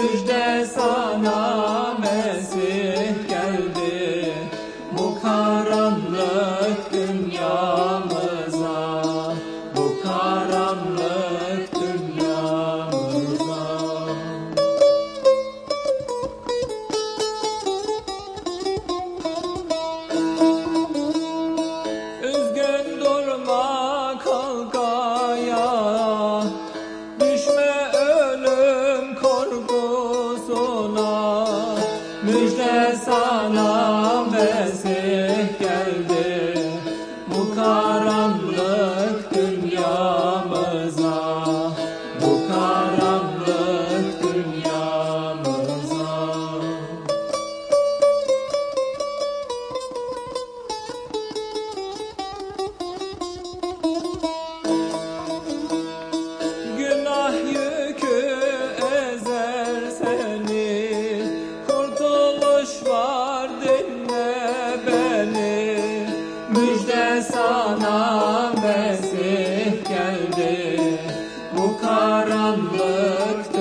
Müjde sana Mesih geldi, bu karanlık dünyamıza, bu karanlık dünyamıza. Üzgün durma, kalk ayağa, düşme ölüm korkusuna. Müjde sana Mesih geldi, bu karanlık dünyamıza, bu karanlık dünyamıza. Günah yükü ezer seni, kurtuluş var, dinle beni. Müjde sana Mesih geldi, bu karanlık